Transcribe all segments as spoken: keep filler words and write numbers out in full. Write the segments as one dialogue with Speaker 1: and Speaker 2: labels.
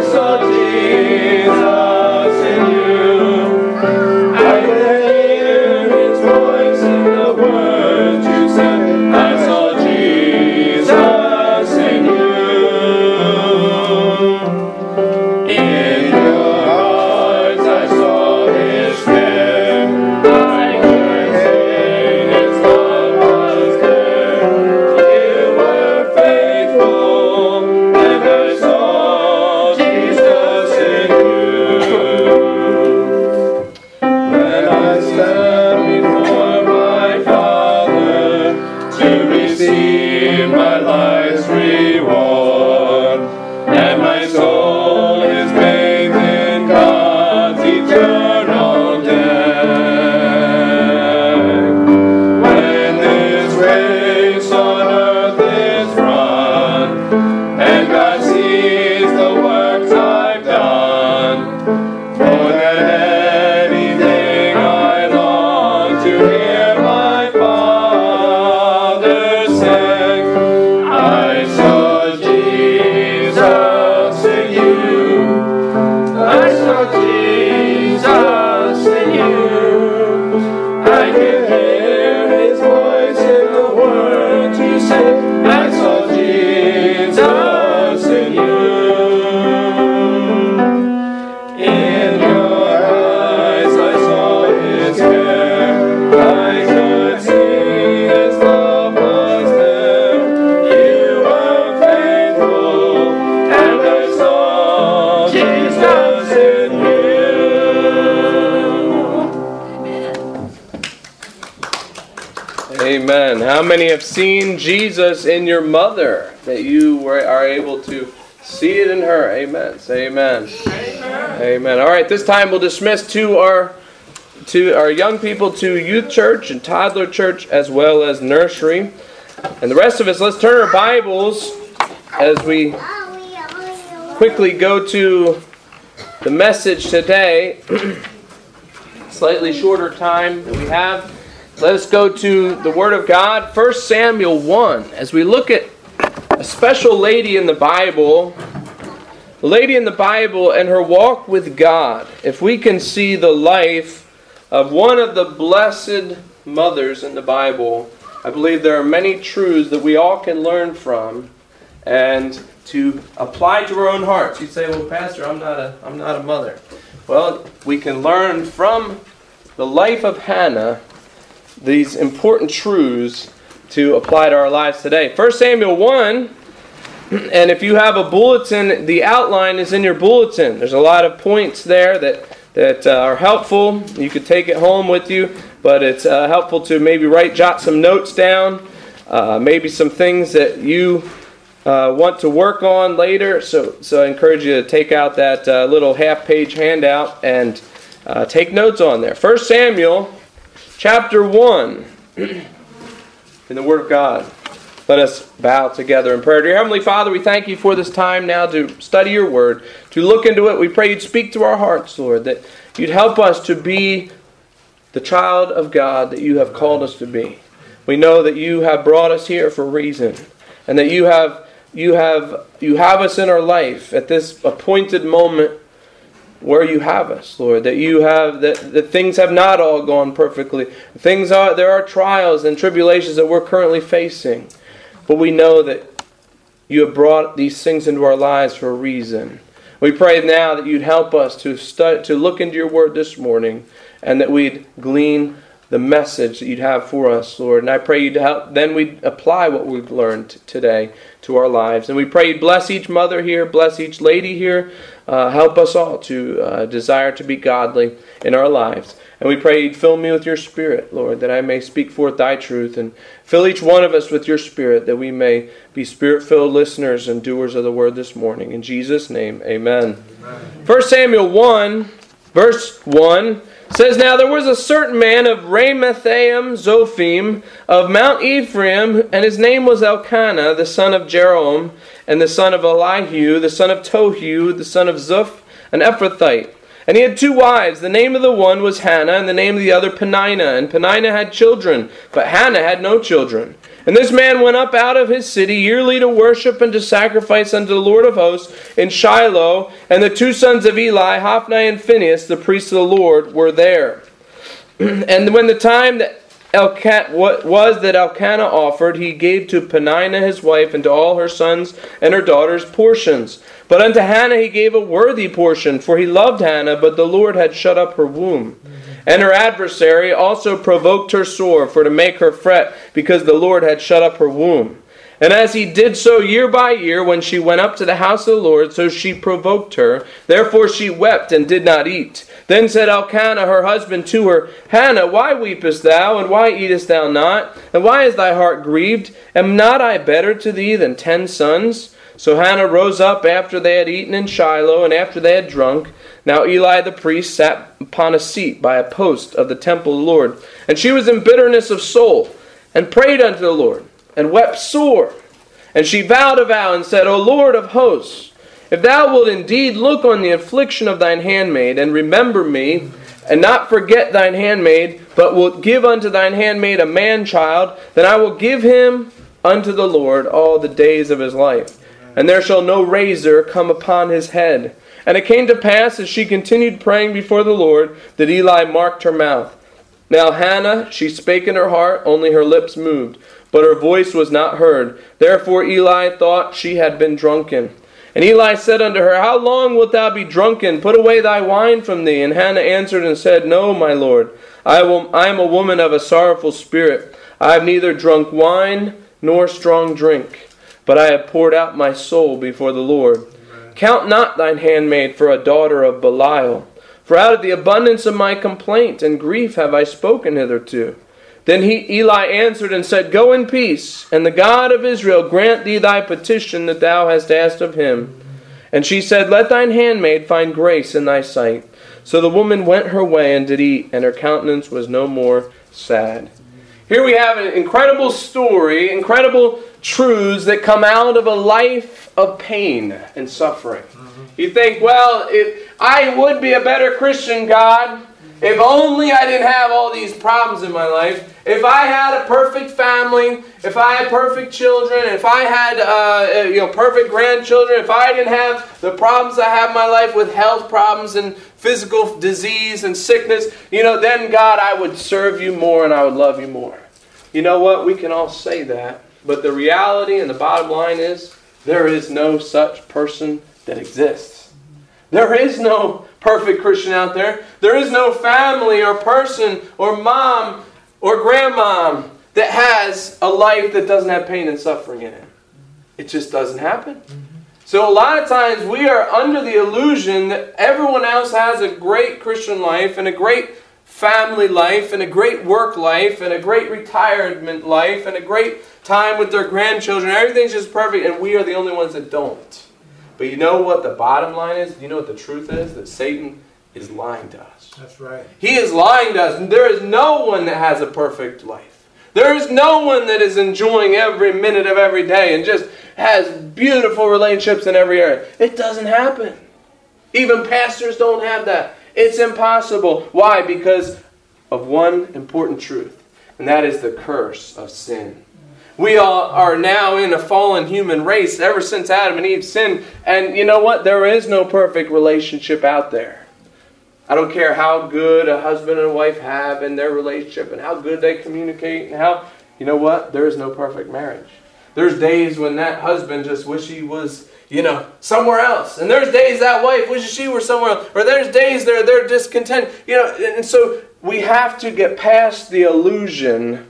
Speaker 1: Amen. How many have seen Jesus in your mother, that you were, are able to see it in her? Amen. Say amen. Amen. Amen. All right, this time we'll dismiss to our to our young people to youth church and toddler church as well as nursery. And the rest of us, let's turn our Bibles as we quickly go to the message today. Slightly shorter time that we have. Let us go to the Word of God, First Samuel one. As we look at a special lady in the Bible, a lady in the Bible and her walk with God. If we can see the life of one of the blessed mothers in the Bible, I believe there are many truths that we all can learn from and to apply to our own hearts. You say, well, Pastor, I'm not a, I'm not a mother. Well, we can learn from the life of Hannah these important truths to apply to our lives today. First Samuel one, and if you have a bulletin, the outline is in your bulletin. There's a lot of points there that, that uh, are helpful. You could take it home with you, but it's uh, helpful to maybe write, jot some notes down, uh, maybe some things that you uh, want to work on later. So, so I encourage you to take out that uh, little half-page handout and uh, take notes on there. First Samuel Chapter one, in the Word of God. Let us bow together in prayer. Dear Heavenly Father, we thank you for this time now to study your Word, to look into it. We pray you'd speak to our hearts, Lord, that you'd help us to be the child of God that you have called us to be. We know that you have brought us here for a reason, and that you have you have you have us in our life at this appointed moment where you have us, Lord, that you have that, that things have not all gone perfectly. Things are there are trials and tribulations that we're currently facing, but we know that you have brought these things into our lives for a reason. We pray now that you'd help us to study, to look into your Word this morning, and that we'd glean the message that you'd have for us, Lord. And I pray you'd help. Then we'd apply what we've learned t- today to our lives. And we pray you'd bless each mother here, bless each lady here. Uh, help us all to uh, desire to be godly in our lives. And we pray you'd fill me with your Spirit, Lord, that I may speak forth thy truth. And fill each one of us with your Spirit, that we may be Spirit-filled listeners and doers of the Word this morning. In Jesus' name, amen. Amen. First Samuel one, verse one, says, Now there was a certain man of Ramathaim Zophim of Mount Ephraim, and his name was Elkanah, the son of Jeroham, and the son of Elihu, the son of Tohu, the son of Zuph, an Ephrathite. And he had two wives. The name of the one was Hannah, and the name of the other Peninnah. And Peninnah had children, but Hannah had no children. And this man went up out of his city yearly to worship and to sacrifice unto the Lord of hosts in Shiloh. And the two sons of Eli, Hophni and Phinehas, the priests of the Lord, were there. And when the time that Elkan- what was that Elkanah offered, he gave to Peninnah his wife and to all her sons and her daughters portions. But unto Hannah he gave a worthy portion, for he loved Hannah, but the Lord had shut up her womb. And her adversary also provoked her sore, for to make her fret, because the Lord had shut up her womb. And as he did so year by year, when she went up to the house of the Lord, so she provoked her. Therefore she wept and did not eat. Then said Elkanah her husband to her, Hannah, why weepest thou, and why eatest thou not? And why is thy heart grieved? Am not I better to thee than ten sons? So Hannah rose up after they had eaten in Shiloh, and after they had drunk. Now Eli the priest sat upon a seat by a post of the temple of the Lord. And she was in bitterness of soul, and prayed unto the Lord, and wept sore. And she vowed a vow, and said, O Lord of hosts, if thou wilt indeed look on the affliction of thine handmaid, and remember me, and not forget thine handmaid, but wilt give unto thine handmaid a man-child, then I will give him unto the Lord all the days of his life. And there shall no razor come upon his head. And it came to pass, as she continued praying before the Lord, that Eli marked her mouth. Now Hannah, she spake in her heart, only her lips moved, but her voice was not heard. Therefore Eli thought she had been drunken. And Eli said unto her, How long wilt thou be drunken? Put away thy wine from thee. And Hannah answered and said, No, my Lord, I will. I am a woman of a sorrowful spirit. I have neither drunk wine nor strong drink, but I have poured out my soul before the Lord. Count not thine handmaid for a daughter of Belial, for out of the abundance of my complaint and grief have I spoken hitherto. Then he, Eli answered and said, Go in peace, and the God of Israel grant thee thy petition that thou hast asked of him. And she said, Let thine handmaid find grace in thy sight. So the woman went her way and did eat, and her countenance was no more sad. Here we have an incredible story, incredible truths that come out of a life of pain and suffering. Mm-hmm. You think, well, if I would be a better Christian, God, if only I didn't have all these problems in my life. If I had a perfect family, if I had perfect children, if I had uh, you know perfect grandchildren, if I didn't have the problems I have in my life with health problems and physical disease and sickness, you know, then God, I would serve you more and I would love you more. You know what? We can all say that. But the reality and the bottom line is, there is no such person that exists. There is no perfect Christian out there. There is no family or person or mom or grandmom that has a life that doesn't have pain and suffering in it. It just doesn't happen. So a lot of times we are under the illusion that everyone else has a great Christian life and a great family life and a great work life and a great retirement life and a great time with their grandchildren. Everything's just perfect, and we are the only ones that don't. But you know what the bottom line is? You know what the truth is? That Satan is lying to us.
Speaker 2: That's right.
Speaker 1: He is lying to us. There is no one that has a perfect life. There is no one that is enjoying every minute of every day and just has beautiful relationships in every area. It doesn't happen. Even pastors don't have that. It's impossible. Why? Because of one important truth, and that is the curse of sin. We all are now in a fallen human race ever since Adam and Eve sinned. And you know what? There is no perfect relationship out there. I don't care how good a husband and a wife have in their relationship and how good they communicate and how, you know what? There is no perfect marriage. There's days when that husband just wishes he was, you know, somewhere else. And there's days that wife wishes she were somewhere else. Or there's days they're, they're discontent. You know, and so we have to get past the illusion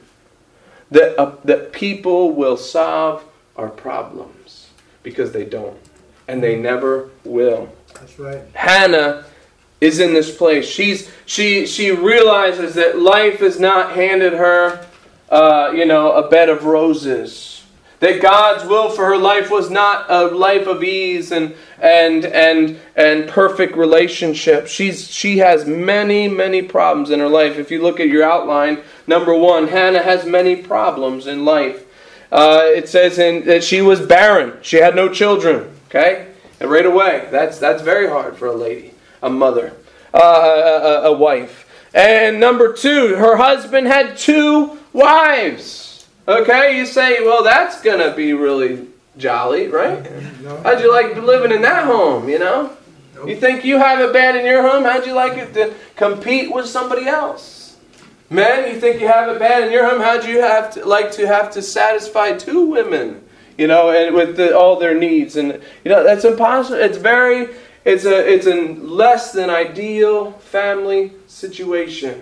Speaker 1: that uh, that people will solve our problems, because they don't. And they never will.
Speaker 2: That's right.
Speaker 1: Hannah is in this place. She's she she realizes that life has not handed her uh, you know, a bed of roses. That God's will for her life was not a life of ease and and and and perfect relationship. She's she has many, many problems in her life. If you look at your outline, number one, Hannah has many problems in life. Uh, it says in that she was barren. She had no children. Okay? And right away, that's that's very hard for a lady, a mother, uh, a, a, a wife. And number two, her husband had two wives. Okay, you say, well, that's going to be really jolly, right?
Speaker 2: No.
Speaker 1: How'd you like living in that home, you know?
Speaker 2: Nope.
Speaker 1: You think you have it bad in your home? How'd you like it to compete with somebody else? Men, you think you have it bad in your home? How'd you have to, like to have to satisfy two women, you know, and with the, all their needs? And, you know, that's impossible. It's very, it's a, it's a less than ideal family situation.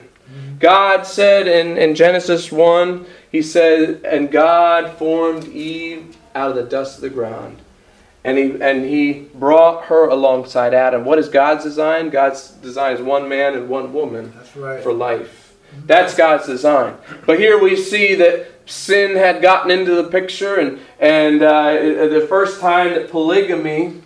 Speaker 1: God said in, in Genesis one, He said, and God formed Eve out of the dust of the ground. And he and he brought her alongside Adam. What is God's design? God's design is one man and one woman.
Speaker 2: That's right.
Speaker 1: For life. That's God's design. But here we see that sin had gotten into the picture, and, and uh, the first time that polygamy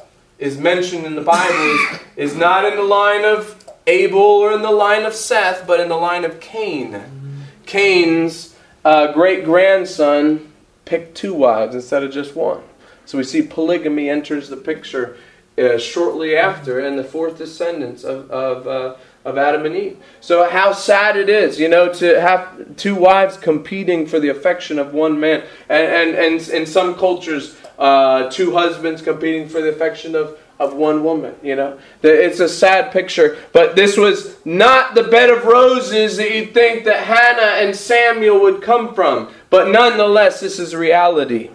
Speaker 1: is mentioned in the Bible is, is not in the line of Abel or in the line of Seth, but in the line of Cain. Mm-hmm. Cain's uh, great-grandson picked two wives instead of just one. So we see polygamy enters the picture uh, shortly after in the fourth descendants of of, uh, of Adam and Eve. So how sad it is, you know, to have two wives competing for the affection of one man. And, and, and in some cultures, uh, two husbands competing for the affection of of one woman, you know. It's a sad picture, but this was not the bed of roses that you'd think that Hannah and Samuel would come from. But nonetheless, this is reality.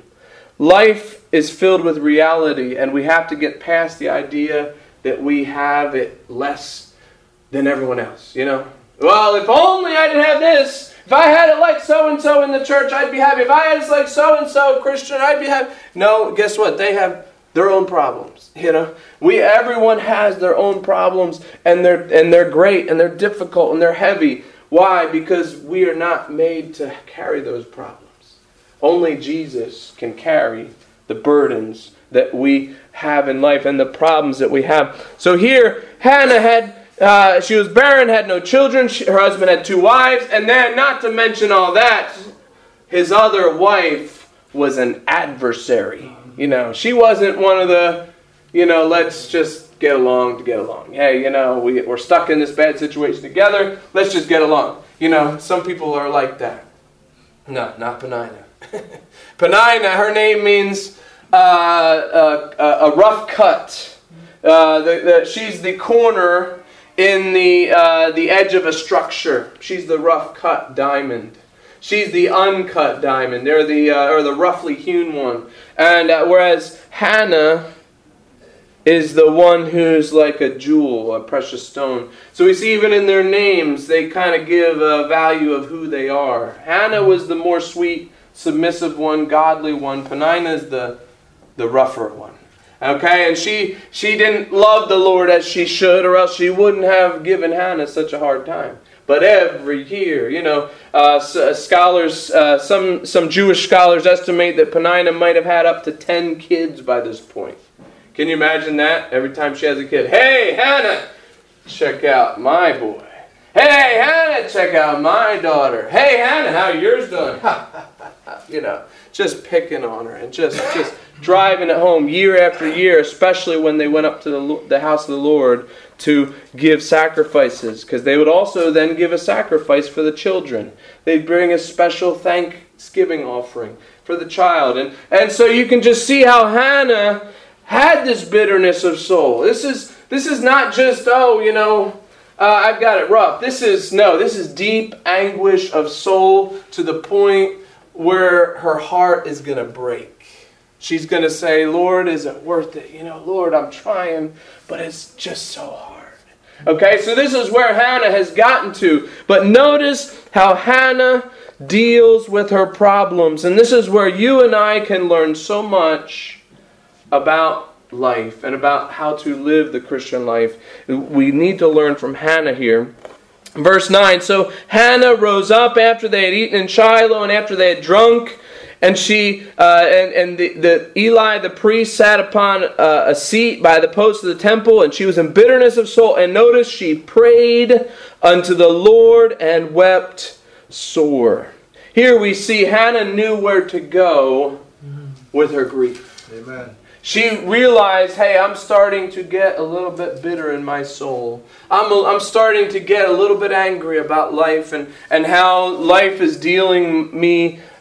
Speaker 1: Life is filled with reality, and we have to get past the idea that we have it less than everyone else, you know. Well, if only I didn't have this. If I had it like so-and-so in the church, I'd be happy. If I had it like so-and-so Christian, I'd be happy. No, guess what? They have their own problems, you know. We everyone has their own problems, and they're and they're great, and they're difficult, and they're heavy. Why? Because we are not made to carry those problems. Only Jesus can carry the burdens that we have in life and the problems that we have. So here, Hannah had uh, she was barren, had no children. She, her husband had two wives, and then, not to mention all that, his other wife was an adversary. You know, she wasn't one of the, you know, let's just get along to get along. Hey, you know, we, we're stuck in this bad situation together. Let's just get along. You know, some people are like that. No, not Penina. Penina, her name means uh, uh, a rough cut. Uh, the, the, she's the corner in the uh, the edge of a structure. She's the rough cut diamond. She's the uncut diamond. They're the uh, or the roughly hewn one. And uh, whereas Hannah is the one who's like a jewel, a precious stone. So we see even in their names, they kind of give a value of who they are. Hannah was the more sweet, submissive one, godly one. Penina is the the rougher one. Okay, and she she didn't love the Lord as she should, or else she wouldn't have given Hannah such a hard time. But every year, you know, uh, scholars, uh, some some Jewish scholars estimate that Penina might have had up to ten kids by this point. Can you imagine that? Every time she has a kid, hey, Hannah, check out my boy. Hey, Hannah, check out my daughter. Hey, Hannah, how yours doing? You know, just picking on her and just just driving it home year after year, especially when they went up to the, the house of the Lord to give sacrifices, because they would also then give a sacrifice for the children. They'd bring a special thanksgiving offering for the child. And, and so you can just see how Hannah had this bitterness of soul. This is this is not just, oh, you know, uh, I've got it rough. This is, no, this is deep anguish of soul to the point where her heart is going to break. She's going to say, Lord, is it worth it? You know, Lord, I'm trying, but it's just so hard. Okay, so this is where Hannah has gotten to. But notice how Hannah deals with her problems. And this is where you and I can learn so much about life and about how to live the Christian life. We need to learn from Hannah here. Verse nine, so Hannah rose up after they had eaten in Shiloh and after they had drunk. And she uh, and and the, the Eli the priest sat upon uh, a seat by the post of the temple, and she was in bitterness of soul. And notice she prayed unto the Lord and wept sore. Here we see Hannah knew where to go with her grief.
Speaker 2: Amen.
Speaker 1: She realized, hey, I'm starting to get a little bit bitter in my soul. I'm a, I'm starting to get a little bit angry about life and and how life is dealing me.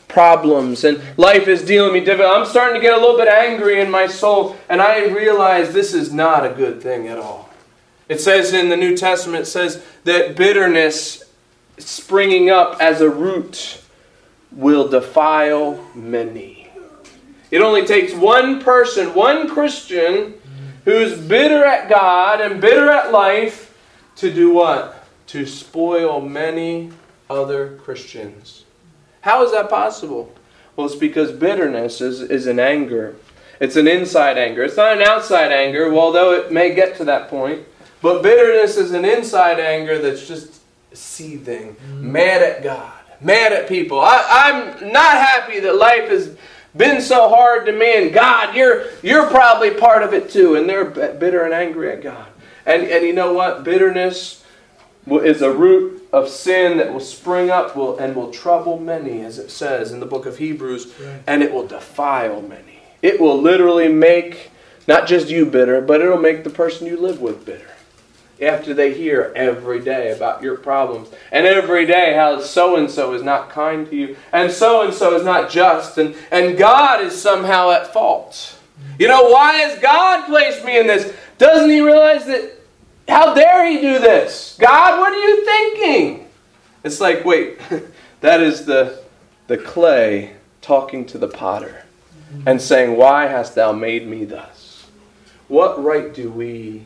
Speaker 1: problems and life is dealing me difficult. I'm starting to get a little bit angry in my soul, and I realize this is not a good thing at all. It says in the New Testament, it says that bitterness springing up as a root will defile many. It only takes one person, one Christian, who's bitter at God and bitter at life to do what? To spoil many other Christians. How is that possible? Well, it's because bitterness is, is an anger. It's an inside anger. It's not an outside anger, although it may get to that point. But bitterness is an inside anger that's just seething, mm-hmm. mad at God, mad at people. I, I'm not happy that life has been so hard to me, and God, you're you're probably part of it too. And they're bitter and angry at God. And and you know what? Bitterness is a root of sin that will spring up will and will trouble many, as it says in the book of Hebrews, right. And it will defile many. It will literally make not just you bitter, but it'll make the person you live with bitter. After they hear every day about your problems, and every day how so-and-so is not kind to you, and so-and-so is not just, and, and God is somehow at fault. You know, why has God placed me in this? Doesn't he realize that, how dare he do this? God, what are you thinking? It's like, wait, that is the, the clay talking to the potter and saying, why hast thou made me thus? What right do we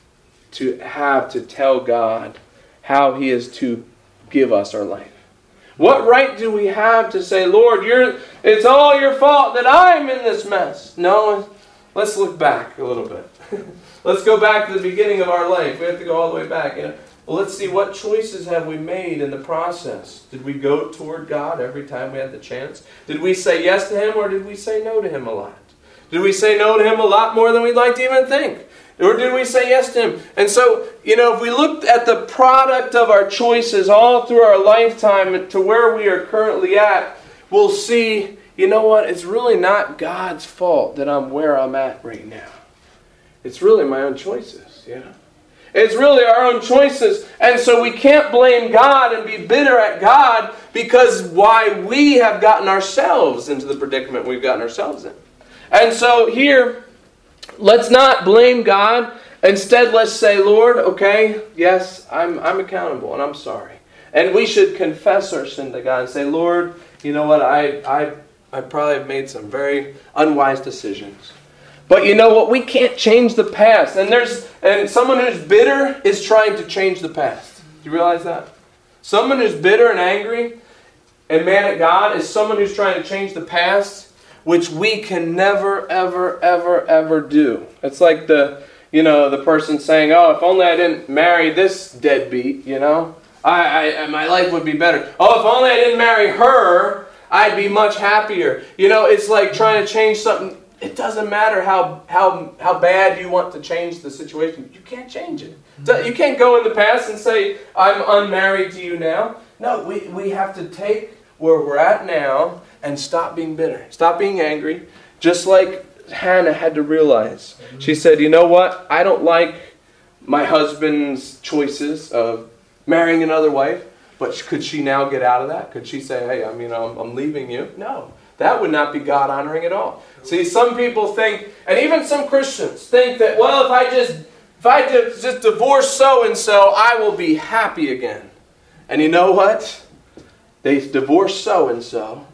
Speaker 1: to have to tell God how he is to give us our life? What right do we have to say, Lord, you're, it's all your fault that I'm in this mess? No, let's look back a little bit. Let's go back to the beginning of our life. We have to go all the way back. You know? Well, let's see, what choices have we made in the process? Did we go toward God every time we had the chance? Did we say yes to him, or did we say no to him a lot? Did we say no to him a lot more than we'd like to even think? Or did we say yes to him? And so, you know, if we looked at the product of our choices all through our lifetime to where we are currently at, we'll see, you know what, it's really not God's fault that I'm where I'm at right now. It's really my own choices, you know. It's really our own choices. And so we can't blame God and be bitter at God because why we have gotten ourselves into the predicament we've gotten ourselves in. And so here, let's not blame God. Instead, let's say, Lord, okay, yes, I'm I'm accountable and I'm sorry. And we should confess our sin to God and say, Lord, you know what, I I I probably have made some very unwise decisions. But you know what, we can't change the past. And there's and someone who's bitter is trying to change the past. Do you realize that? Someone who's bitter and angry and mad at God is someone who's trying to change the past, which we can never, ever, ever, ever do. It's like the, you know, the person saying, oh, if only I didn't marry this deadbeat, you know, I, I my life would be better. Oh, if only I didn't marry her, I'd be much happier. You know, it's like trying to change something. It doesn't matter how how how bad you want to change the situation. You can't change it. You can't go in the past and say, I'm unmarried to you now. No, we, we have to take where we're at now and stop being bitter. Stop being angry. Just like Hannah had to realize. She said, you know what? I don't like my husband's choices of marrying another wife. But could she now get out of that? Could she say, hey, I mean, I'm, I'm leaving you? No. That would not be God-honoring at all. See, some people think, and even some Christians think that, well, if I just if I just, just divorce so-and-so, I will be happy again. And you know what? They divorce so-and-so,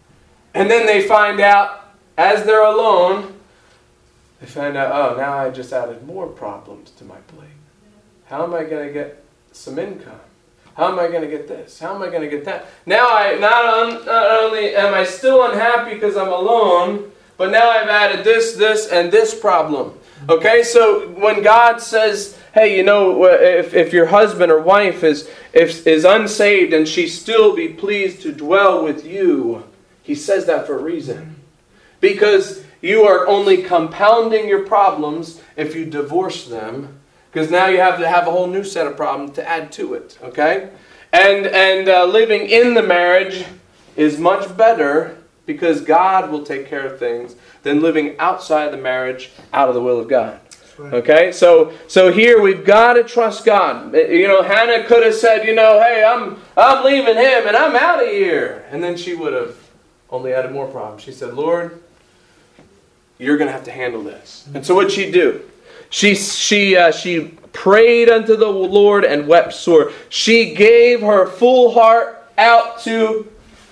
Speaker 1: and then they find out, as they're alone, they find out, oh, now I just added more problems to my plate. How am I going to get some income? How am I going to get this? How am I going to get that? Now I not, un, not only am I still unhappy because I'm alone, but now I've added this, this, and this problem. Okay, so when God says, hey, you know, if, if your husband or wife is, if, is unsaved and she still be pleased to dwell with you, he says that for a reason. Because you are only compounding your problems if you divorce them. Because now you have to have a whole new set of problems to add to it, okay? And and uh, living in the marriage is much better because God will take care of things than living outside the marriage out of the will of God. Right. Okay? So so here we've got to trust God. You know, Hannah could have said, you know, hey, I'm I'm leaving him and I'm out of here. And then she would have only added more problems. She said, Lord, you're going to have to handle this. And so what'd she do? She, she, uh, she prayed unto the Lord and wept sore. She gave her full heart out to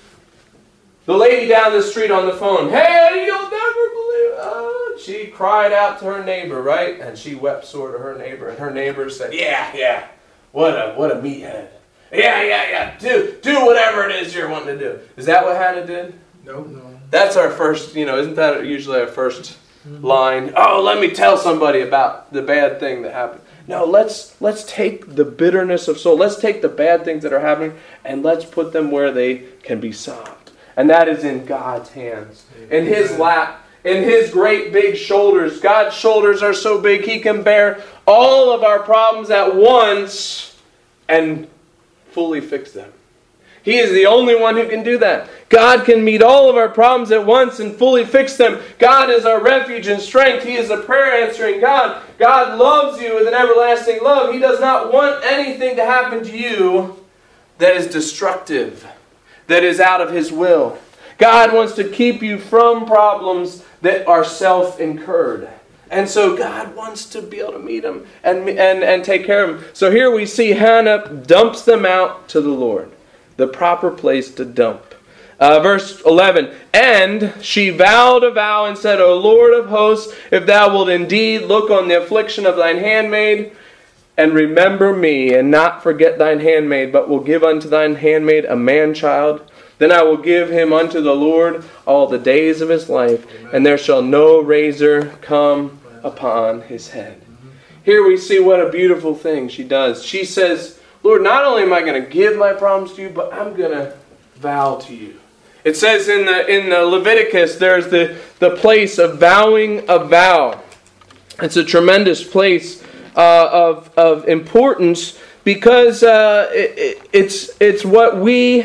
Speaker 1: the lady down the street on the phone. Hey, you'll never believe it. Oh, she cried out to her neighbor, right? And she wept sore to her neighbor. And her neighbor said, yeah, yeah, what a what a meathead. Yeah, yeah, yeah, do, do whatever it is you're wanting to do. Is that what Hannah did?
Speaker 2: No, no.
Speaker 1: That's our first, you know, isn't that usually our first line? Oh, let me tell somebody about the bad thing that happened. No, let's let's take the bitterness of soul. Let's take the bad things that are happening and let's put them where they can be solved. And that is in God's hands. In His lap. In His great big shoulders. God's shoulders are so big He can bear all of our problems at once and fully fix them. He is the only one who can do that. God can meet all of our problems at once and fully fix them. God is our refuge and strength. He is a prayer answering God. God loves you with an everlasting love. He does not want anything to happen to you that is destructive, that is out of His will. God wants to keep you from problems that are self-incurred. And so God wants to be able to meet them and, and, and take care of them. So here we see Hannah dumps them out to the Lord. The proper place to dump. Uh, verse eleven, and she vowed a vow and said, O Lord of hosts, if thou wilt indeed look on the affliction of thine handmaid, and remember me, and not forget thine handmaid, but will give unto thine handmaid a man-child, then I will give him unto the Lord all the days of his life, Amen. And there shall no razor come upon his head. Mm-hmm. Here we see what a beautiful thing she does. She says, Lord, not only am I going to give my problems to you, but I'm going to vow to you. It says in the in the Leviticus, there's the, the place of vowing a vow. It's a tremendous place uh, of of importance because uh, it, it, it's it's what we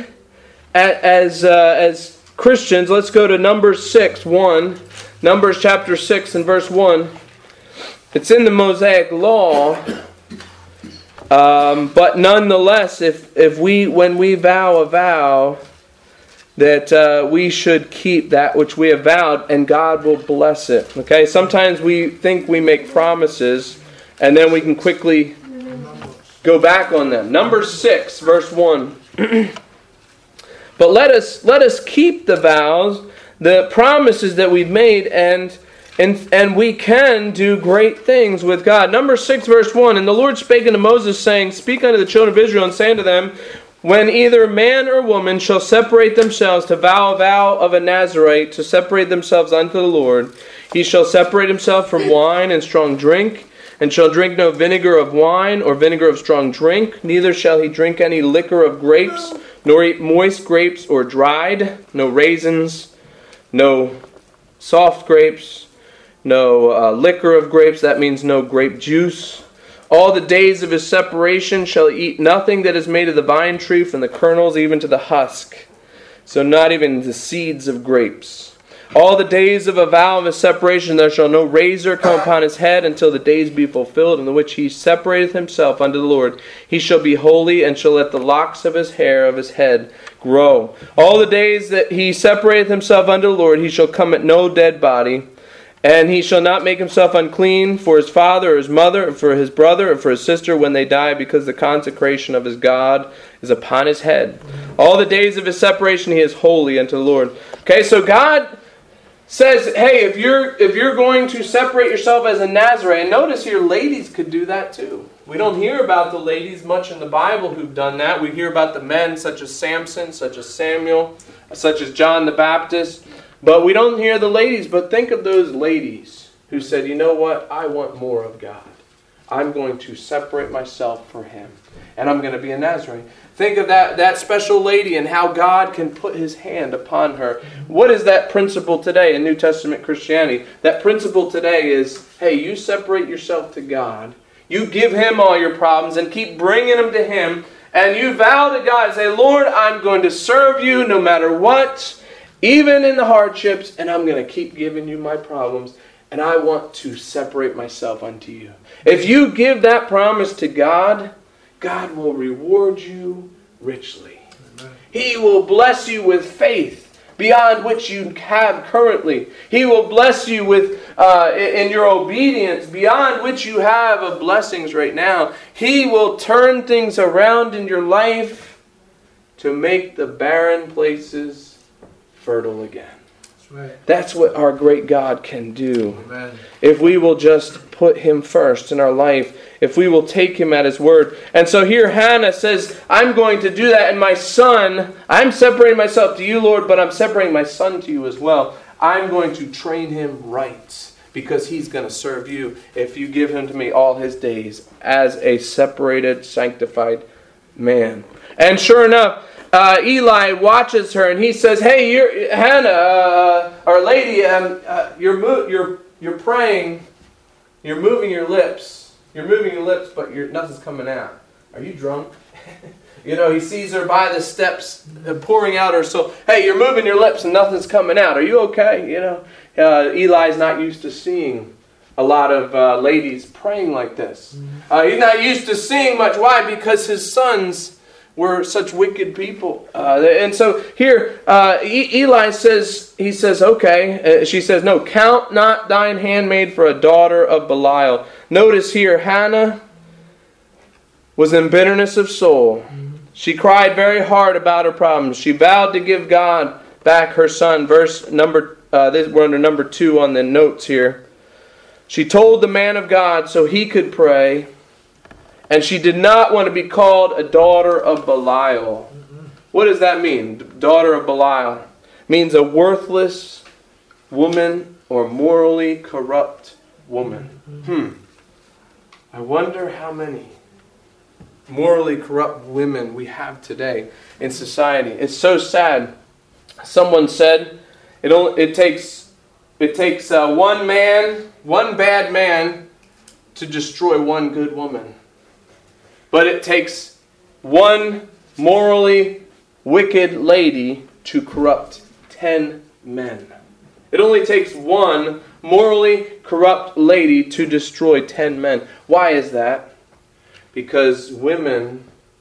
Speaker 1: as uh, as Christians. Let's go to Numbers six one, Numbers chapter six and verse one. It's in the Mosaic Law. Um, but nonetheless, if if we when we vow a vow, that uh, we should keep that which we have vowed, and God will bless it. Okay. Sometimes we think we make promises, and then we can quickly go back on them. Numbers six, verse one. But let us let us keep the vows, the promises that we've made, and. And, and we can do great things with God. Number six, verse one. And the Lord spake unto Moses, saying, Speak unto the children of Israel, and say unto them, When either man or woman shall separate themselves to vow a vow of a Nazarite, to separate themselves unto the Lord, he shall separate himself from wine and strong drink, and shall drink no vinegar of wine, or vinegar of strong drink, neither shall he drink any liquor of grapes, nor eat moist grapes or dried, no raisins, no soft grapes, no uh, liquor of grapes, that means no grape juice. All the days of his separation shall he eat nothing that is made of the vine tree, from the kernels even to the husk. So not even the seeds of grapes. All the days of a vow of his separation there shall no razor come upon his head, until the days be fulfilled, in the which he separateth himself unto the Lord. He shall be holy, and shall let the locks of his hair of his head grow. All the days that he separateth himself unto the Lord, he shall come at no dead body. And he shall not make himself unclean for his father or his mother, or for his brother or for his sister when they die, because the consecration of his God is upon his head. All the days of his separation he is holy unto the Lord. Okay, so God says, hey, if you're if you're going to separate yourself as a Nazarite, and notice here, ladies could do that too. We don't hear about the ladies much in the Bible who've done that. We hear about the men, such as Samson, such as Samuel, such as John the Baptist. But we don't hear the ladies. But think of those ladies who said, you know what? I want more of God. I'm going to separate myself for Him. And I'm going to be a Nazarene. Think of that, that special lady and how God can put His hand upon her. What is that principle today in New Testament Christianity? That principle today is, hey, you separate yourself to God. You give Him all your problems and keep bringing them to Him. And you vow to God, say, Lord, I'm going to serve you no matter what. Even in the hardships, and I'm going to keep giving you my problems, and I want to separate myself unto you. If you give that promise to God, God will reward you richly. Amen. He will bless you with faith beyond which you have currently. He will bless you with uh, in your obedience beyond which you have of blessings right now. He will turn things around in your life to make the barren places fertile again. That's right. That's what our great God can do. Amen. If we will just put Him first in our life, if we will take Him at His word. And so here Hannah says, I'm going to do that, and my son, I'm separating myself to you, Lord, but I'm separating my son to you as well. I'm going to train him right, because he's going to serve you if you give him to me all his days as a separated, sanctified man. And sure enough, uh, Eli watches her and he says, "Hey, you're Hannah, uh, our lady, um, uh, you're mo- you're you're praying, you're moving your lips, you're moving your lips, but you're, nothing's coming out. Are you drunk?" You know, he sees her by the steps, pouring out her soul. Hey, you're moving your lips and nothing's coming out. Are you okay? You know, uh, Eli's not used to seeing a lot of uh, ladies praying like this. Uh, he's not used to seeing much. Why? Because his sons were such wicked people. Uh, and so here, uh, e- Eli says, he says, okay. Uh, she says, no, count not thine handmaid for a daughter of Belial. Notice here, Hannah was in bitterness of soul. She cried very hard about her problems. She vowed to give God back her son. Verse number, uh, this, we're under number two on the notes here. She told the man of God so he could pray, and she did not want to be called a daughter of Belial. What does that mean? Daughter of Belial means a worthless woman or morally corrupt woman. Hmm. I wonder how many morally corrupt women we have today in society. It's so sad. Someone said it only, it takes it takes uh, one man, one bad man, to destroy one good woman. But it takes one morally wicked lady to corrupt ten men. It only takes one morally corrupt lady to destroy ten men. Why is that? Because women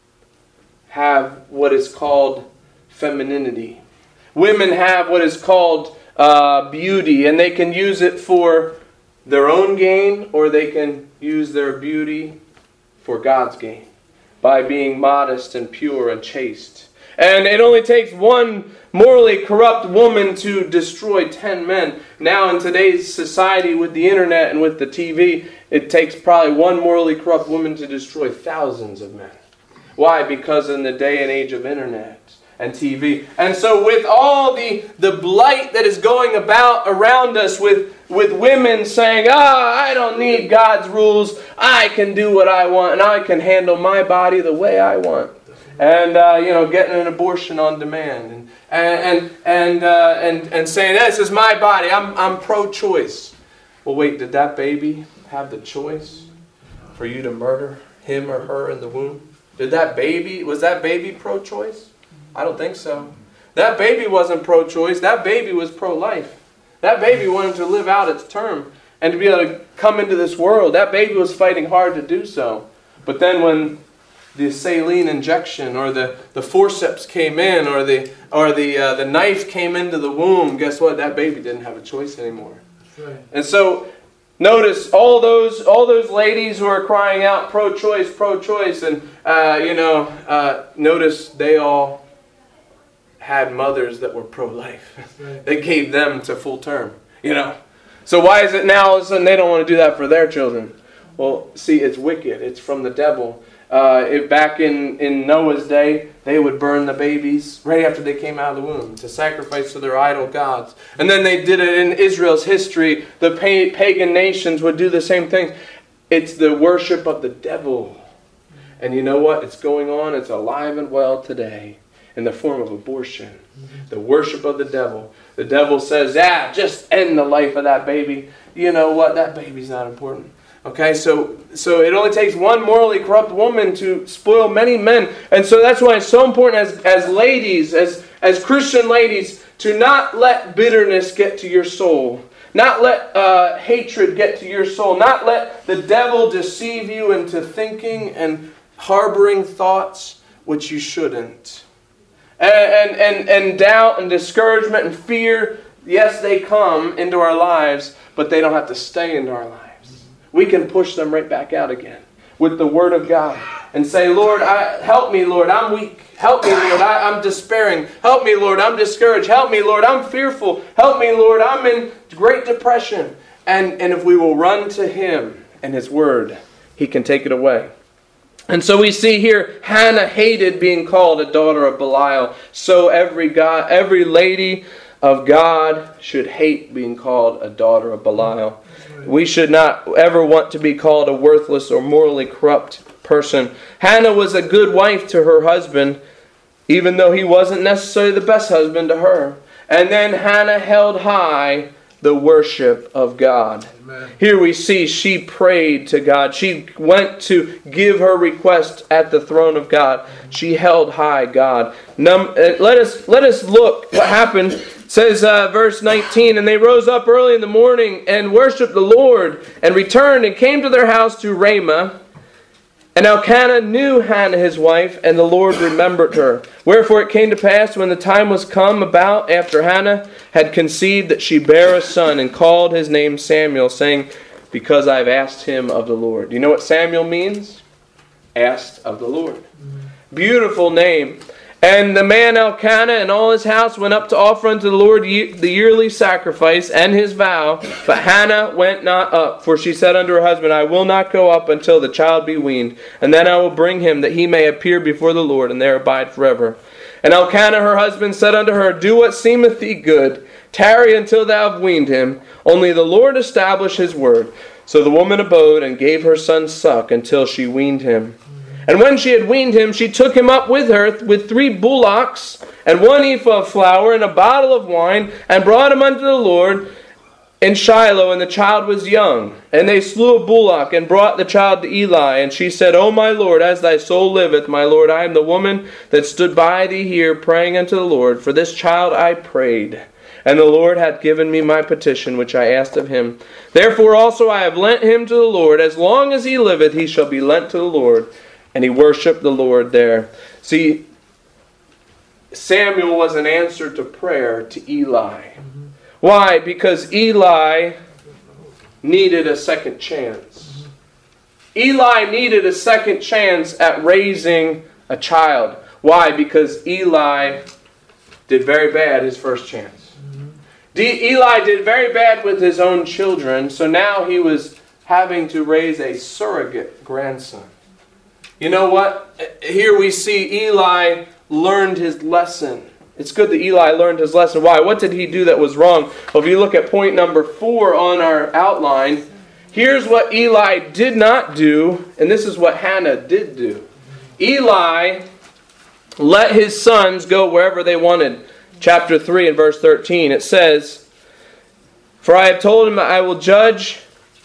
Speaker 1: have what is called femininity. Women have what is called uh, beauty, and they can use it for their own gain, or they can use their beauty for God's gain by being modest and pure and chaste. And it only takes one morally corrupt woman to destroy ten men. Now in today's society with the internet and with the T V, it takes probably one morally corrupt woman to destroy thousands of men. Why? Because in the day and age of internet and T V. And so with all the, the blight that is going about around us, with, with women saying, ah, I don't need God's rules. I can do what I want, and I can handle my body the way I want. And uh, you know, getting an abortion on demand, and and and uh, and and saying, this is my body. I'm I'm pro-choice. Well, wait, did that baby have the choice for you to murder him or her in the womb? Did that baby, was that baby pro-choice? I don't think so. That baby wasn't pro-choice. That baby was pro-life. That baby wanted to live out its term and to be able to come into this world. That baby was fighting hard to do so. But then when the saline injection or the, the forceps came in, or the or the uh, the knife came into the womb, guess what? That baby didn't have a choice anymore. That's right. And so notice all those all those ladies who are crying out pro-choice, pro-choice, and uh, you know, uh, notice they all had mothers that were pro-life. Right. They gave them to full term. You know, so why is it now all of a sudden they don't want to do that for their children? Well, see, it's wicked. It's from the devil. Uh, it, back in, in Noah's day, they would burn the babies right after they came out of the womb to sacrifice to their idol gods. And then they did it in Israel's history. The pa- pagan nations would do the same thing. It's the worship of the devil. And you know what? It's going on. It's alive and well today in the form of abortion. The worship of the devil. The devil says, yeah, just end the life of that baby. You know what? That baby's not important. Okay, so so it only takes one morally corrupt woman to spoil many men. And so that's why it's so important as, as ladies, as, as Christian ladies, to not let bitterness get to your soul. Not let uh, hatred get to your soul. Not let the devil deceive you into thinking and harboring thoughts which you shouldn't. And, and, and, and doubt and discouragement and fear, yes, they come into our lives, but they don't have to stay into our lives. We can push them right back out again with the Word of God and say, Lord, I, help me, Lord, I'm weak. Help me, Lord, I, I'm despairing. Help me, Lord, I'm discouraged. Help me, Lord, I'm fearful. Help me, Lord, I'm in great depression. And, and if we will run to Him and His Word, He can take it away. And so we see here, Hannah hated being called a daughter of Belial. So every God, every lady of God should hate being called a daughter of Belial. We should not ever want to be called a worthless or morally corrupt person. Hannah was a good wife to her husband, even though he wasn't necessarily the best husband to her. And then Hannah held high the worship of God. Amen. Here we see she prayed to God. She went to give her request at the throne of God. She held high God. Num- let us let us look what happened. It says uh, verse nineteen, and they rose up early in the morning and worshipped the Lord and returned and came to their house to Ramah. And Elkanah knew Hannah his wife, and the Lord remembered her. Wherefore it came to pass, when the time was come about after Hannah had conceived, that she bare a son, and called his name Samuel, saying, because I have asked him of the Lord. Do you know what Samuel means? Asked of the Lord. Mm-hmm. Beautiful name. And the man Elkanah and all his house went up to offer unto the Lord the yearly sacrifice and his vow. But Hannah went not up, for she said unto her husband, I will not go up until the child be weaned, and then I will bring him, that he may appear before the Lord, and there abide forever. And Elkanah her husband said unto her, do what seemeth thee good, tarry until thou have weaned him, only the Lord establish his word. So the woman abode, and gave her son suck, until she weaned him. And when she had weaned him, she took him up with her with three bullocks, and one ephah of flour, and a bottle of wine, and brought him unto the Lord in Shiloh, and the child was young. And they slew a bullock, and brought the child to Eli. And she said, O my Lord, as thy soul liveth, my Lord, I am the woman that stood by thee here, praying unto the Lord. For this child I prayed, and the Lord hath given me my petition, which I asked of him. Therefore also I have lent him to the Lord. As long as he liveth, he shall be lent to the Lord. And he worshipped the Lord there. See, Samuel was an answer to prayer to Eli. Mm-hmm. Why? Because Eli needed a second chance. Mm-hmm. Eli needed a second chance at raising a child. Why? Because Eli did very bad his first chance. Mm-hmm. D- Eli did very bad with his own children, so now he was having to raise a surrogate grandson. You know what? Here we see Eli learned his lesson. It's good that Eli learned his lesson. Why? What did he do that was wrong? Well, if you look at point number four on our outline, here's what Eli did not do, and this is what Hannah did do. Eli let his sons go wherever they wanted. Chapter three and verse thirteen, it says, for I have told him I will judge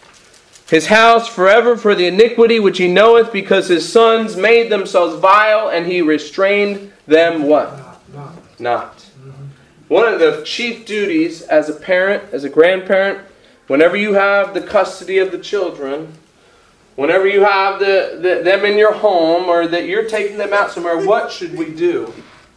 Speaker 1: his house forever for the iniquity which he knoweth, because his sons made themselves vile, and he restrained them what? Not. Not. Not. Mm-hmm. One of the chief duties as a parent, as a grandparent, whenever you have the custody of the children, whenever you have the, the them in your home, or that you're taking them out somewhere, what should we do?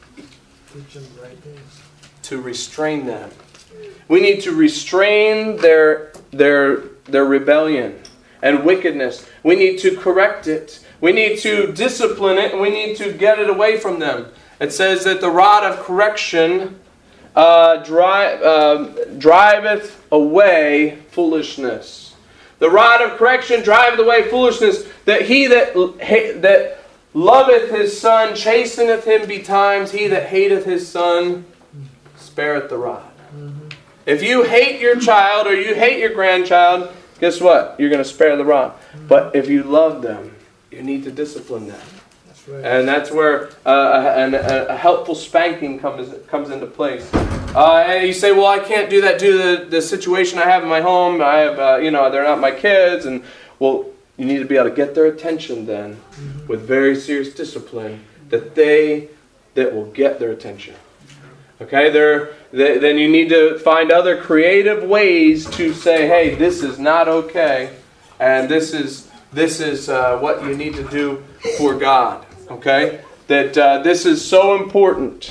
Speaker 1: Teach them the right things. To restrain them. We need to restrain their their their rebellion and wickedness. We need to correct it. We need to discipline it, and we need to get it away from them. It says that the rod of correction uh, dri- uh, driveth away foolishness. The rod of correction driveth away foolishness, that he that that loveth his son chasteneth him betimes, he that hateth his son spareth the rod. Mm-hmm. If you hate your child or you hate your grandchild, guess what? You're going to spare the rod. Mm-hmm. But if you love them, you need to discipline them. That's right. And that's where uh, a, a helpful spanking comes comes into place. Uh, and you say, well, I can't do that due to the, the situation I have in my home. I have, uh, you know, they're not my kids. And, well, you need to be able to get their attention then mm-hmm. with very serious discipline, that they, that will get their attention. Okay, there. Th- then you need to find other creative ways to say, "Hey, this is not okay, and this is this is uh, what you need to do for God." Okay, that uh, this is so important.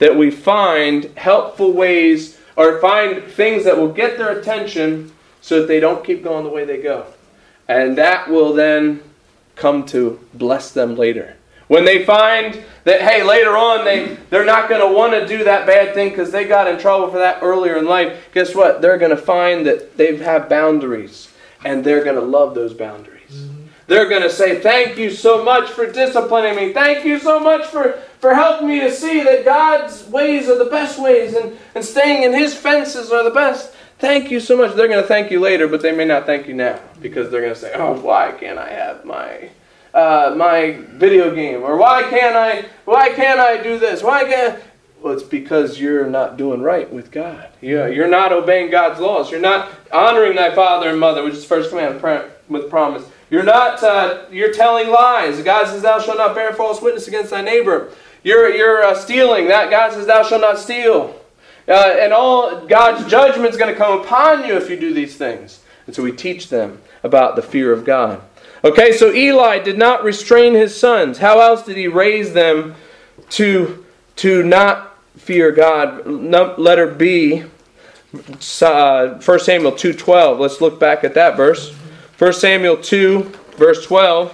Speaker 1: that we find helpful ways or find things that will get their attention so that they don't keep going the way they go. And that will then come to bless them later. When they find that, hey, later on they, they're not going to want to do that bad thing because they got in trouble for that earlier in life, guess what? They're going to find that they have boundaries, and they're going to love those boundaries. Mm-hmm. They're going to say, thank you so much for disciplining me. Thank you so much for, for helping me to see that God's ways are the best ways and, and staying in His fences are the best. Thank you so much. They're going to thank you later, but they may not thank you now because they're going to say, oh, why can't I have my... Uh, my video game, or why can't I why can't I do this? Why can't Well, it's because you're not doing right with God. Yeah, you're not obeying God's laws. You're not honoring thy father and mother, which is the first command with promise. You're not uh, you're telling lies. God says, thou shalt not bear false witness against thy neighbor. You're you're uh, stealing. That God says, thou shalt not steal. Uh, and all God's judgment is going to come upon you if you do these things. And so we teach them about the fear of God. Okay, so Eli did not restrain his sons. How else did he raise them to, to not fear God? No, letter B, uh, First Samuel two twelve. Let's look back at that verse. First Samuel two, verse twelve.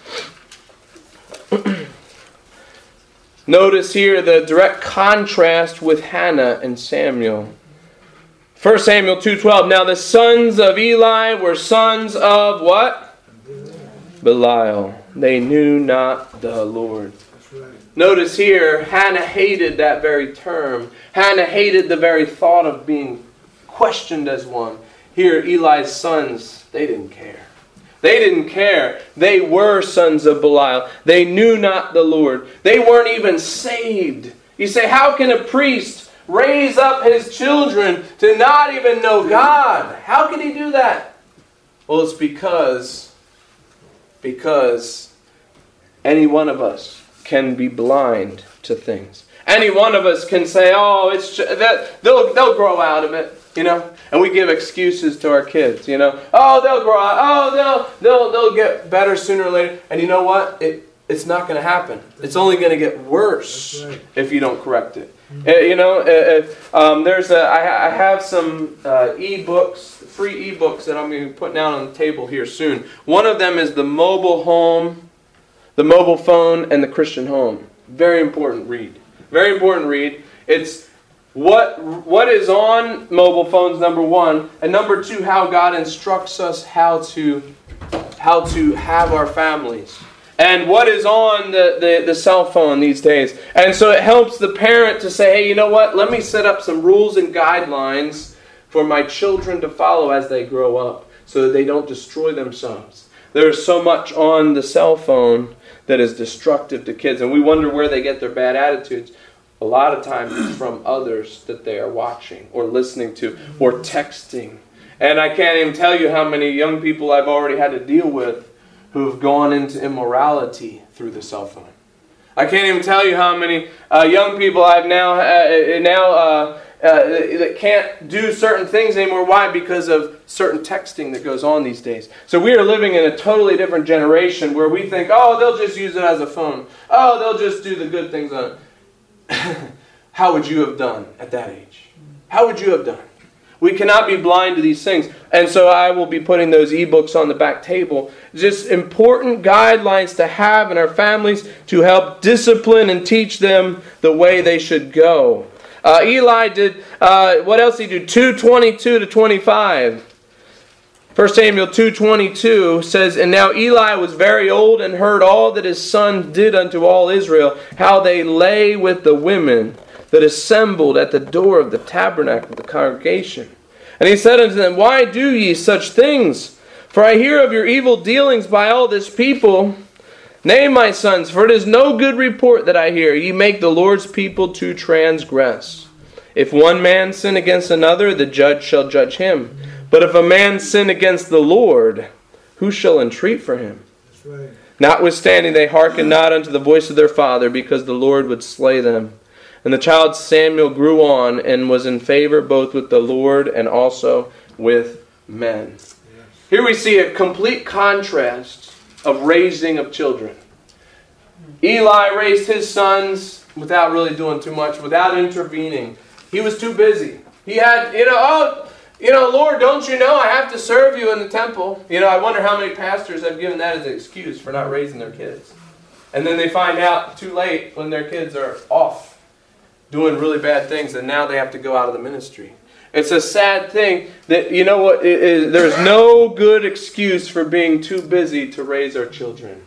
Speaker 1: Notice here the direct contrast with Hannah and Samuel. First Samuel two twelve. Now the sons of Eli were sons of what? Belial. They knew not the Lord. Right. Notice here, Hannah hated that very term. Hannah hated the very thought of being questioned as one. Here, Eli's sons, they didn't care. They didn't care. They were sons of Belial. They knew not the Lord. They weren't even saved. You say, how can a priest raise up his children to not even know God? How can he do that? Well, it's because... Because any one of us can be blind to things. Any one of us can say, "Oh, it's just, that they'll they'll grow out of it," you know. And we give excuses to our kids, you know. Oh, they'll grow out. Oh, they'll they'll they'll get better sooner or later. And you know what? It it's not going to happen. It's only going to get worse right. if you don't correct it. Mm-hmm. Uh, you know, uh, uh, um, there's a I, I have some uh, e-books. Free ebooks that I'm going to put down on the table here soon. One of them is the mobile home, the mobile phone, and the Christian home. Very important read. Very important read. It's what what is on mobile phones, number one, and number two, how God instructs us how to how to have our families. And what is on the, the, the cell phone these days. And so it helps the parent to say, hey, you know what? Let me set up some rules and guidelines for my children to follow as they grow up so that they don't destroy themselves. There's so much on the cell phone that is destructive to kids, and we wonder where they get their bad attitudes. A lot of times it's from others that they are watching or listening to or texting. And I can't even tell you how many young people I've already had to deal with who have gone into immorality through the cell phone. I can't even tell you how many uh, young people I've now uh, now uh, uh, that can't do certain things anymore. Why? Because of certain texting that goes on these days. So we are living in a totally different generation where we think, oh, they'll just use it as a phone. Oh, they'll just do the good things on it. How would you have done at that age? How would you have done? We cannot be blind to these things. And so I will be putting those ebooks on the back table. Just important guidelines to have in our families to help discipline and teach them the way they should go. Uh, Eli did, uh, what else did he do? two twenty-two to twenty-five. First Samuel two twenty-two says, and now Eli was very old and heard all that his son did unto all Israel, how they lay with the women that assembled at the door of the tabernacle of the congregation. And he said unto them, why do ye such things? For I hear of your evil dealings by all this people. Nay, my sons, for it is no good report that I hear. Ye make the Lord's people to transgress. If one man sin against another, the judge shall judge him. But if a man sin against the Lord, who shall entreat for him? That's right. Notwithstanding, they hearkened not unto the voice of their father, because the Lord would slay them. And the child Samuel grew on and was in favor both with the Lord and also with men. Yes. Here we see a complete contrast of raising of children. Eli raised his sons without really doing too much, without intervening. He was too busy. He had, you know, oh, you know, Lord, don't you know I have to serve you in the temple? You know, I wonder how many pastors have given that as an excuse for not raising their kids. And then they find out too late when their kids are off doing really bad things, and now they have to go out of the ministry. It's a sad thing that, you know what, it, it, there's no good excuse for being too busy to raise our children.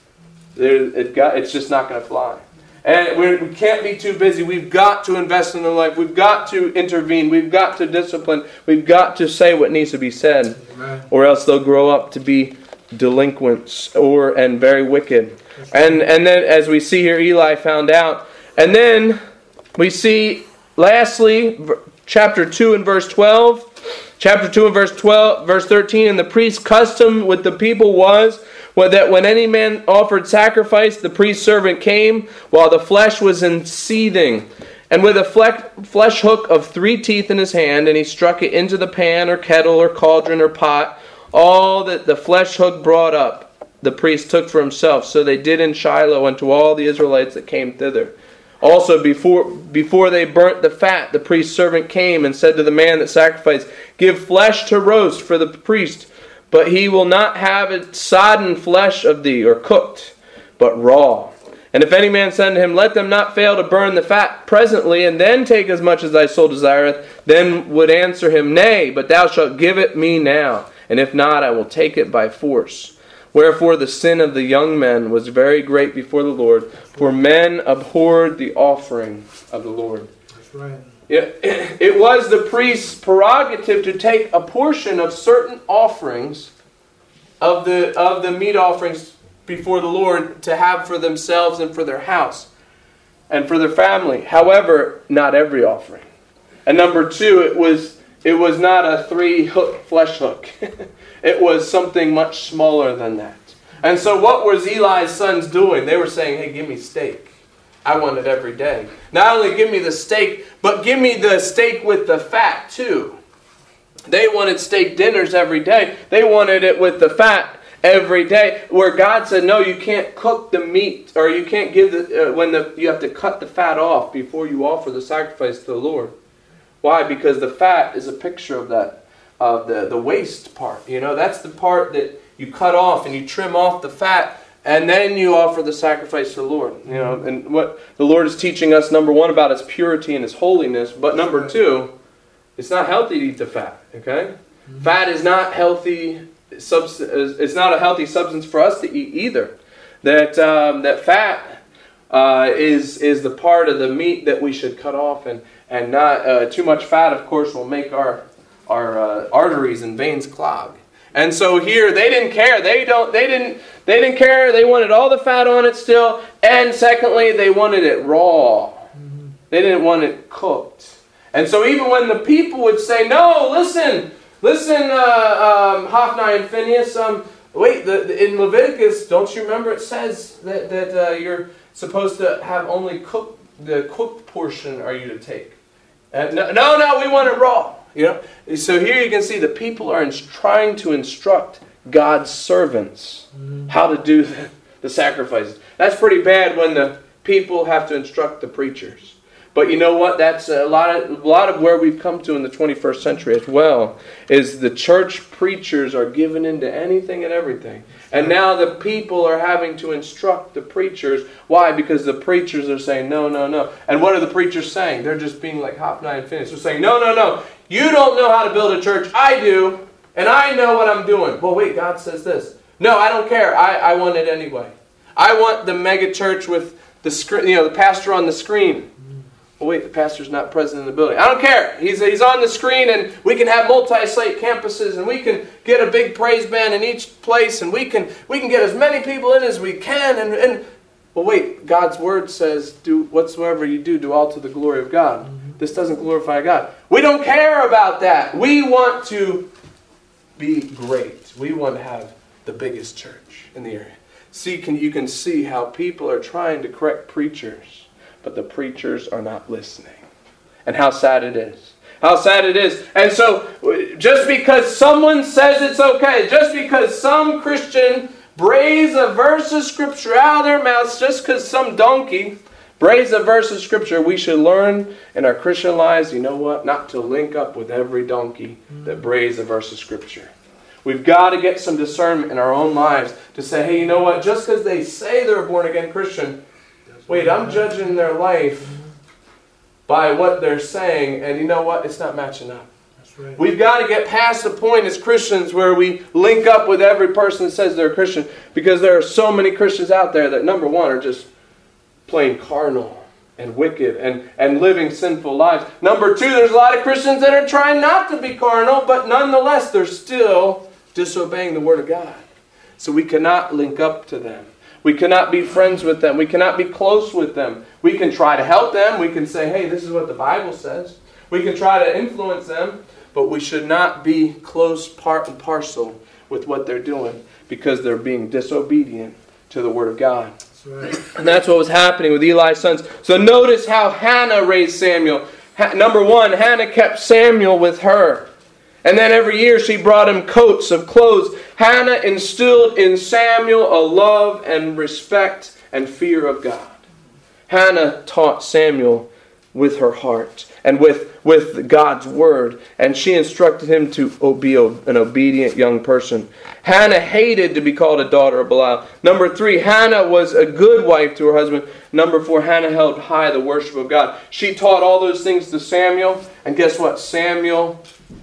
Speaker 1: There, it got, it's just not going to fly. And we're, we can't be too busy. We've got to invest in their life. We've got to intervene. We've got to discipline. We've got to say what needs to be said. Amen. Or else they'll grow up to be delinquents or and very wicked. And, and then, as we see here, Eli found out. And then we see, lastly, chapter two and verse twelve. Chapter two and verse twelve, verse thirteen. And the priest's custom with the people was that when any man offered sacrifice, the priest's servant came while the flesh was in seething, and with a flesh hook of three teeth in his hand, and he struck it into the pan or kettle or cauldron or pot. All that the flesh hook brought up, the priest took for himself. So they did in Shiloh unto all the Israelites that came thither. Also, before before they burnt the fat, the priest's servant came and said to the man that sacrificed, Give flesh to roast for the priest, but he will not have it sodden flesh of thee, or cooked, but raw. And if any man said to him, Let them not fail to burn the fat presently, and then take as much as thy soul desireth, then would answer him, Nay, but thou shalt give it me now, and if not, I will take it by force. Wherefore the sin of the young men was very great before the Lord, for men abhorred the offering of the Lord. That's right. It, it was the priest's prerogative to take a portion of certain offerings of the of the meat offerings before the Lord to have for themselves and for their house and for their family. However, not every offering. And number two, it was it was not a three hook flesh hook. It was something much smaller than that. And so what was Eli's sons doing? They were saying, Hey, give me steak. I want it every day. Not only give me the steak, but give me the steak with the fat too. They wanted steak dinners every day. They wanted it with the fat every day. Where God said, no, you can't cook the meat, or you can't give the, uh, when the, you have to cut the fat off before you offer the sacrifice to the Lord. Why? Because the fat is a picture of that, of the, the waste part. You know, that's the part that you cut off and you trim off the fat. And then you offer the sacrifice to the Lord. You know, and what the Lord is teaching us, number one, about His purity and His holiness. But number two, it's not healthy to eat the fat. Okay, mm-hmm. Fat is not healthy. It's not a healthy substance for us to eat either. That um, that fat uh, is is the part of the meat that we should cut off, and and not uh, too much fat. Of course, will make our our uh, arteries and veins clog. And so here they didn't care. They don't. They didn't. They didn't care. They wanted all the fat on it still. And secondly, they wanted it raw. Mm-hmm. They didn't want it cooked. And so even when the people would say, "No, listen, listen, uh, um, Hophni and Phinehas. Um, wait, the, the, in Leviticus, don't you remember? It says that that uh, you're supposed to have only cooked the cooked portion. Are you to take? Uh, no, no, no, we want it raw." You know, so here you can see the people are trying to instruct God's servants how to do the, the sacrifices. That's pretty bad when the people have to instruct the preachers. But you know what? That's a lot of a lot of where we've come to in the twenty-first century as well. Is the church preachers are given into anything and everything, and now the people are having to instruct the preachers. Why? Because the preachers are saying no, no, no. And what are the preachers saying? They're just being like Hophni and Phinehas. They're saying no, no, no. You don't know how to build a church. I do. And I know what I'm doing. Well, wait, God says this. No, I don't care. I, I want it anyway. I want the mega church with the screen, you know, the pastor on the screen. Well, wait, the pastor's not present in the building. I don't care. He's, he's on the screen, and we can have multi-site campuses, and we can get a big praise band in each place, and we can we can get as many people in as we can. And, and well, wait, God's word says, do whatsoever you do, do all to the glory of God. Mm-hmm. This doesn't glorify God. We don't care about that. We want to be great. We want to have the biggest church in the area. See, can, you can see how people are trying to correct preachers, but the preachers are not listening. And how sad it is. How sad it is. And so, just because someone says it's okay, just because some Christian brays a verse of Scripture out of their mouths, just because some donkey Praise the verse of Scripture. We should learn in our Christian lives, you know what? Not to link up with every donkey that brays the verse of Scripture. We've got to get some discernment in our own lives to say, hey, you know what? Just because they say they're a born-again Christian, wait, I'm judging their life by what they're saying, and you know what? It's not matching up. That's right. We've got to get past the point as Christians where we link up with every person that says they're a Christian, because there are so many Christians out there that, number one, are just plain carnal and wicked and, and living sinful lives. Number two, there's a lot of Christians that are trying not to be carnal, but nonetheless, they're still disobeying the Word of God. So we cannot link up to them. We cannot be friends with them. We cannot be close with them. We can try to help them. We can say, hey, this is what the Bible says. We can try to influence them, but we should not be close part and parcel with what they're doing, because they're being disobedient to the Word of God. Right. And that's what was happening with Eli's sons. So notice how Hannah raised Samuel. Ha- number one, Hannah kept Samuel with her. And then every year she brought him coats of clothes. Hannah instilled in Samuel a love and respect and fear of God. Hannah taught Samuel with her heart and with, with God's word. And she instructed him to be an obedient young person. Hannah hated to be called a daughter of Belial. Number three, Hannah was a good wife to her husband. Number four, Hannah held high the worship of God. She taught all those things to Samuel. And guess what? Samuel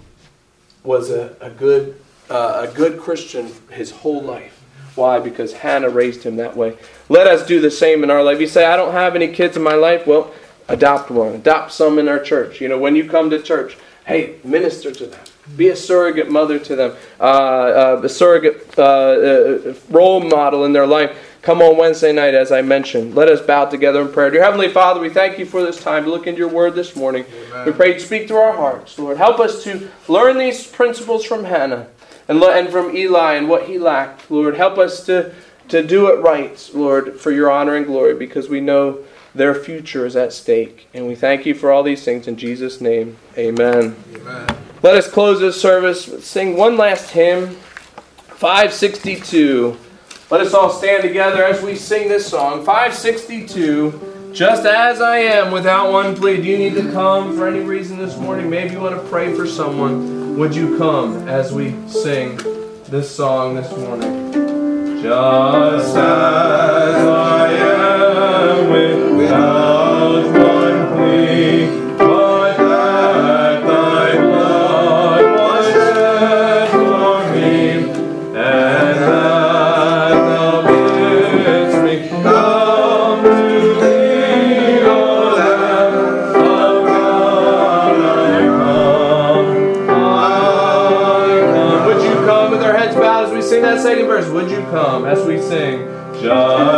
Speaker 1: was a, a good uh, a good Christian his whole life. Why? Because Hannah raised him that way. Let us do the same in our life. You say, I don't have any kids in my life. Well, adopt one. Adopt some in our church. You know, when you come to church, hey, minister to them. Be a surrogate mother to them. Uh, uh, a surrogate uh, uh, role model in their life. Come on Wednesday night, as I mentioned. Let us bow together in prayer. Dear Heavenly Father, we thank you for this time to look into your word this morning. Amen. We pray you speak to our hearts, Lord. Help us to learn these principles from Hannah and, and from Eli and what he lacked. Lord, help us to, to do it right, Lord, for your honor and glory, because we know their future is at stake. And we thank you for all these things in Jesus' name. Amen. Amen. Let us close this service with sing one last hymn, five sixty-two. Let us all stand together as we sing this song. five sixty-two, Just As I Am, Without One Plea. Do you need to come for any reason this morning? Maybe you want to pray for someone. Would you come as we sing this song this morning? Just as I am, without one plea, but that thy blood was shed for me, and that thou bidst me come to thee, O Lamb of God, I come, I come. Would you come with our heads bowed as we sing that second verse? Would you come as we sing? Just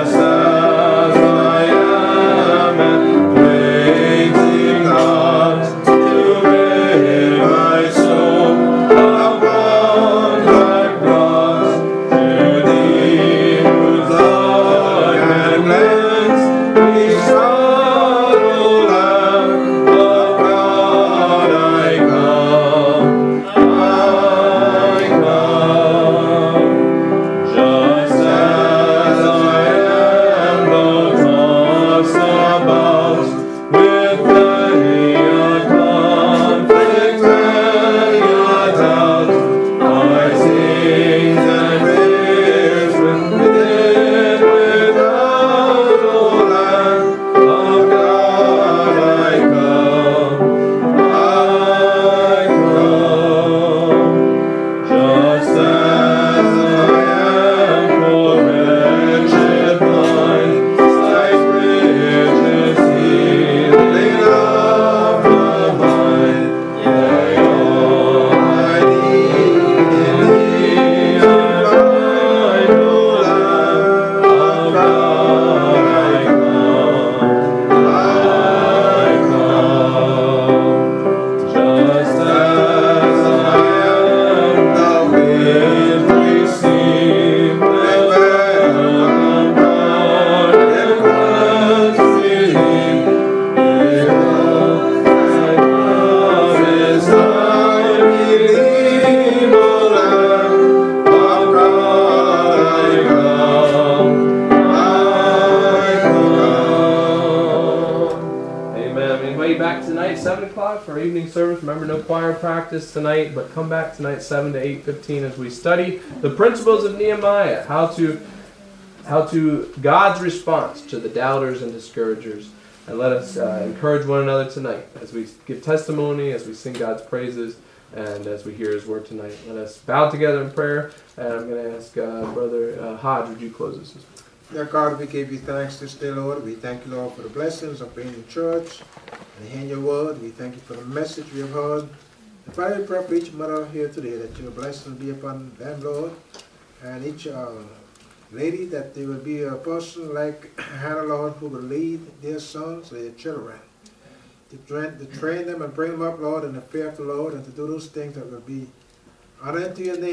Speaker 1: tonight, seven o'clock for our evening service. Remember, no choir practice tonight, but come back tonight, seven to eight fifteen, as we study the principles of Nehemiah, how to, how to God's response to the doubters and discouragers. And let us uh, encourage one another tonight as we give testimony, as we sing God's praises, and as we hear His word tonight. Let us bow together in prayer. And I'm going to ask uh, Brother uh, Hodge, would you close us?
Speaker 2: Dear God, we give you thanks this day, Lord. We thank you, Lord, for the blessings of being in church and hearing your word. We thank you for the message we have heard. And Father, we pray for each mother here today that your blessings be upon them, Lord, and each uh, lady, that they will be a person like Hannah, Lord, who will lead their sons, their children, to train, to train them and bring them up, Lord, in the fear of the Lord, and to do those things that will be honoring to your name.